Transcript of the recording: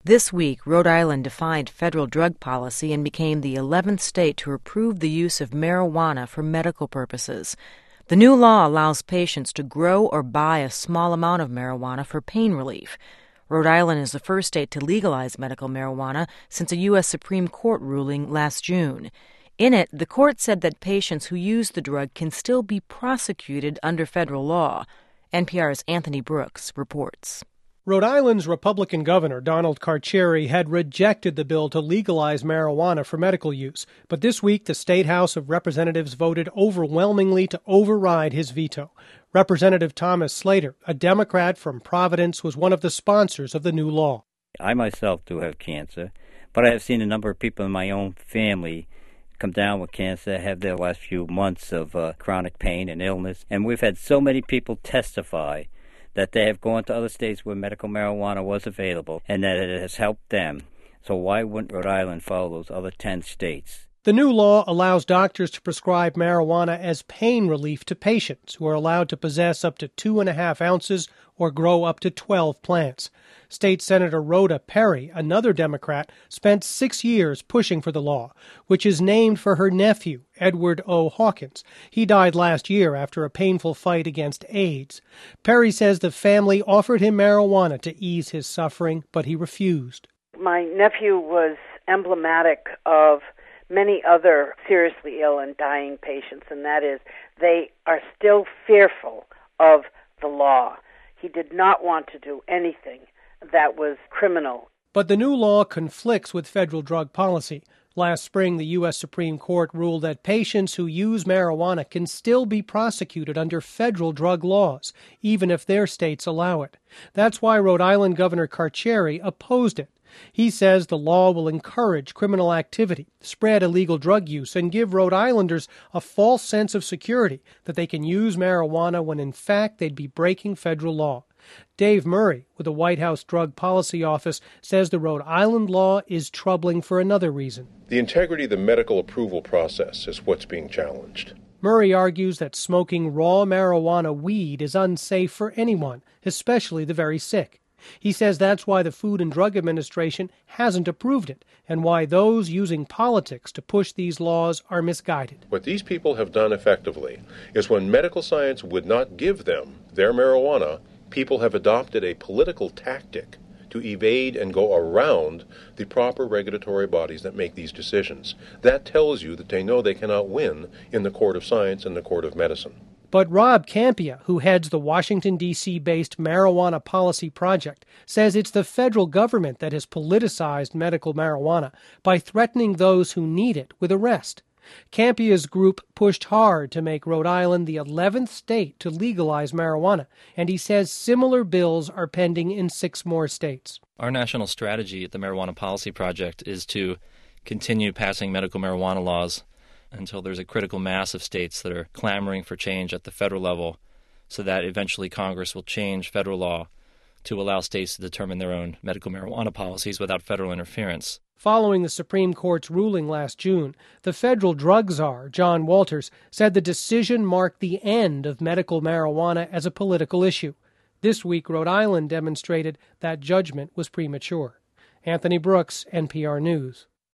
This week, Rhode Island defined federal drug policy and became the 11th state to approve the use of marijuana for medical purposes. The new law allows patients to grow or buy a small amount of marijuana for pain relief. Rhode Island is the first state to legalize medical marijuana since a U.S. Supreme Court ruling last June. In it, the court said that patients who use the drug can still be prosecuted under federal law. NPR's Anthony Brooks reports. Rhode Island's Republican governor, Donald Carcieri, had rejected the bill to legalize marijuana for medical use. But this week, the State House of Representatives voted overwhelmingly to override his veto. Representative Thomas Slater, a Democrat from Providence, was one of the sponsors of the new law. I myself do have cancer, but I have seen a number of people in my own family come down with cancer, have their last few months of chronic pain and illness. And we've had so many people testify that they have gone to other states where medical marijuana was available and that it has helped them. So why wouldn't Rhode Island follow those other 10 states? The new law allows doctors to prescribe marijuana as pain relief to patients who are allowed to possess up to 2.5 ounces or grow up to 12 plants. State Senator Rhoda Perry, another Democrat, spent 6 years pushing for the law, which is named for her nephew, Edward O. Hawkins. He died last year after a painful fight against AIDS. Perry says the family offered him marijuana to ease his suffering, but he refused. My nephew was emblematic of many other seriously ill and dying patients, and that is they are still fearful of the law. He did not want to do anything that was criminal. But the new law conflicts with federal drug policy. Last spring, the U.S. Supreme Court ruled that patients who use marijuana can still be prosecuted under federal drug laws, even if their states allow it. That's why Rhode Island Governor Carcieri opposed it. He says the law will encourage criminal activity, spread illegal drug use, and give Rhode Islanders a false sense of security that they can use marijuana when in fact they'd be breaking federal law. Dave Murray, with the White House Drug Policy Office, says the Rhode Island law is troubling for another reason. The integrity of the medical approval process is what's being challenged. Murray argues that smoking raw marijuana weed is unsafe for anyone, especially the very sick. He says that's why the Food and Drug Administration hasn't approved it, and why those using politics to push these laws are misguided. What these people have done effectively is when medical science would not give them their marijuana, people have adopted a political tactic to evade and go around the proper regulatory bodies that make these decisions. That tells you that they know they cannot win in the court of science and the court of medicine. But Rob Campia, who heads the Washington, D.C.-based Marijuana Policy Project, says it's the federal government that has politicized medical marijuana by threatening those who need it with arrest. Campia's group pushed hard to make Rhode Island the 11th state to legalize marijuana, and he says similar bills are pending in 6 more states. Our national strategy at the Marijuana Policy Project is to continue passing medical marijuana laws until there's a critical mass of states that are clamoring for change at the federal level, so that eventually Congress will change federal law to allow states to determine their own medical marijuana policies without federal interference. Following the Supreme Court's ruling last June, the federal drug czar, John Walters, said the decision marked the end of medical marijuana as a political issue. This week, Rhode Island demonstrated that judgment was premature. Anthony Brooks, NPR News.